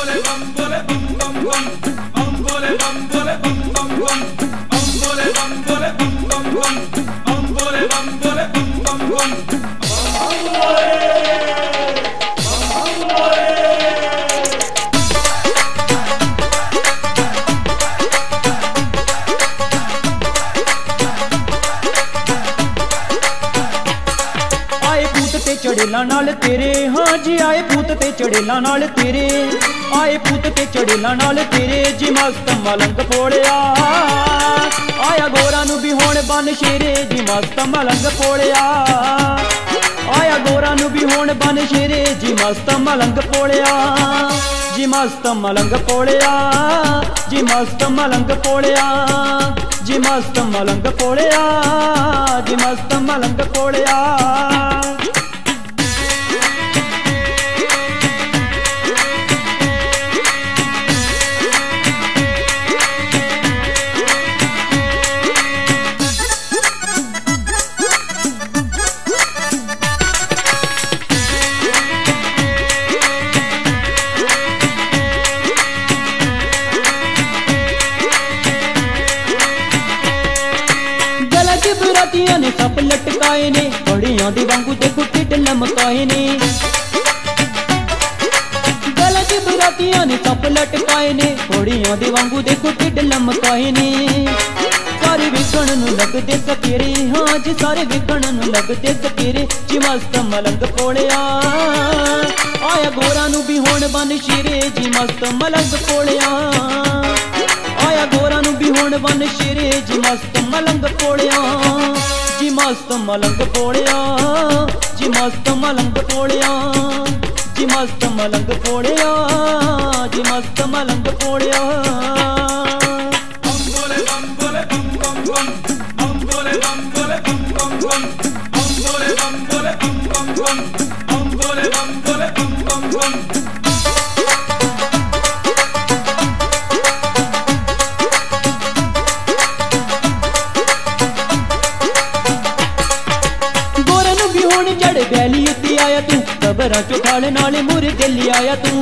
चढ़ेला नाल तेरे, हाँ जी आए पूत ते चढ़ेला नाल तेरे, आए पूत ते चढ़ेला नाल तेरे, जी मस्त मलंग पोड़िया आया गोरा नू भी होण बन शेरे, जी मस्त मलंग पोड़िया आया गोरा नू भी होण बन शेरे, जी मस्त मलंग पोड़िया, जी मस्त मलंग पोड़िया, जी मस्त मलंग पोड़िया, जी मस्त मलंग पोड़िया, जी मस्त मलंग पोड़िया। बरातियां ने सप लटकाए ने, बड़ियां दे वांगू देखो ढिड लमकाए ने, गला च बरातियां ने सप लटकाए ने, बड़ियां दे वांगू देखो ढिड लमकाए ने, सारे वेखण नूं लगदे सकेरे, हाँ जी सारे वेखण नूं लगदे सकेरे, जी मस्त मलंग पोड़िया आया गोरा नूं भी होण बन शेरे, जी मस्त मलंग पोड़िया आया गोरा नूं भी होण बन शेरे, जी मस्त मलंग पोड़िया, जी मस्त मलंग पोड़िया, जी मस्त मलंग पोड़िया, जी मस्त मलंग पोड़िया, जी मस्त मलंग पोड़िया। बैली उत्ते आया तू, कबरां चों खाले नाले मुर दिल्ली आया तू,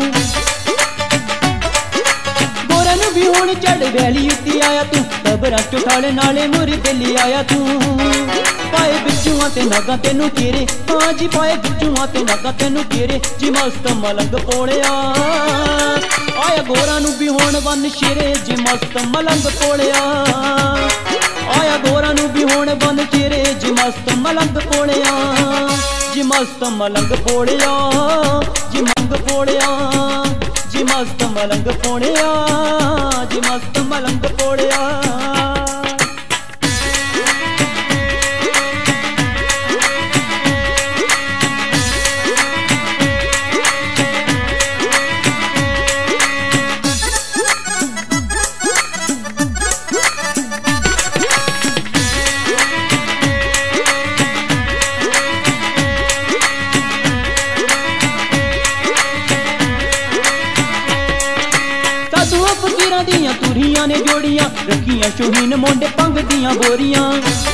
गोरा नूं भी हुण चढ़ बैली उत्ते आया तू, कबरां चों खाले नाले मुर दिल्ली आया तू, पाए बिच्छुआं ते नागां तेनू घेरे, हाँ जी पाए बिच्छुआं ते नागां तेनू घेरे, जी मस्त मलंग पोड़िया आया गोरा नूं भी हुण बन शेरे, जी मस्त मलंग पोड़िया आया गोरा नूं भी हुण बन शेरे, जी मस्त मलंग पोड़िया, जी मस्त मलंग पोड़िया, जी मंग पोड़िया, जी मस्त मलंग पोड़िया, जी मस्त मलंग पोड़िया। फकीरां दियां तुरियां ने जोड़ियां, रखियां शोहीन मोंडे पंग दियां बोरियां,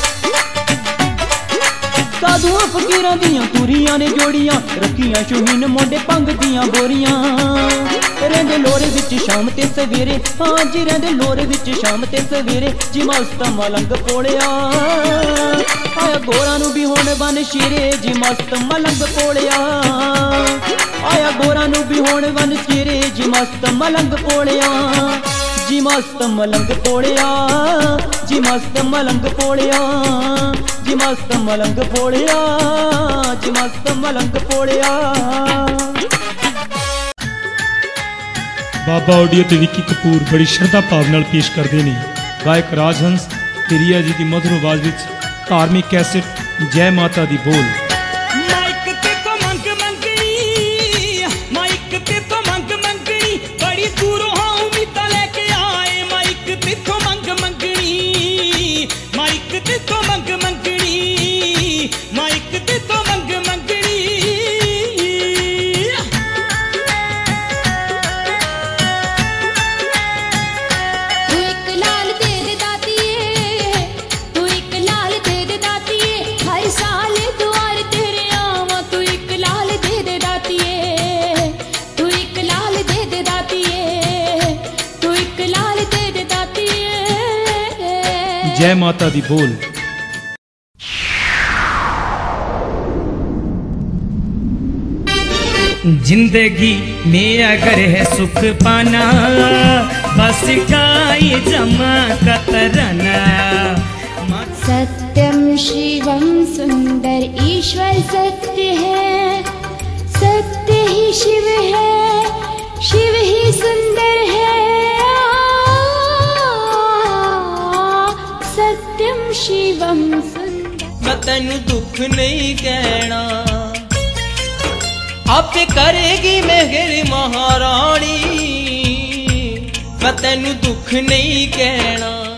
साधुआं फकीरां दियां तुरियां ने जोड़ियां, रखियां शोहीन मोंडे पंग दियां बोरियां, रहिंदे लोरे विच शाम ते सवेरे, हाँ जी रहिंदे लोरे विच शाम ते सवेरे, जी मस्त मलंग पोड़िया आया गोरा नूं भी होण बन शेरे, जी मस्त मलंग पोड़िया आया गोरा नूं भी होण बन शेरे, जी मस्त मलंग पोड़िया, जी मस्त मलंग पोड़िया, जी मस्त मलंग पोड़िया, जी मस्त मलंग पोड़िया, जी मस्त मलंग पोड़िया। बाबा ऑडियो ते विक्की कपूर बड़ी श्रद्धा भाव नाल पेश करते हैं गायक राजहंस तेरिया जी की मधुर आवाज विच धार्मिक कैसेट जय माता दी बोल। तू एक लाल दे दे दातिये, जय माता दी बोल। जिंदगी में अगर है सुख पाना, बस का ये जमा कतरना। सत्यम शिवम सुंदर ईश्वर सत्य है, सत्य ही शिव है, शिव ही सुंदर है। सत्यम शिवम सुंदर। मैं तेनू दुख नहीं कहना, आपे करेगी मेहर महारानी। मैं तेनू दुख नहीं कहना।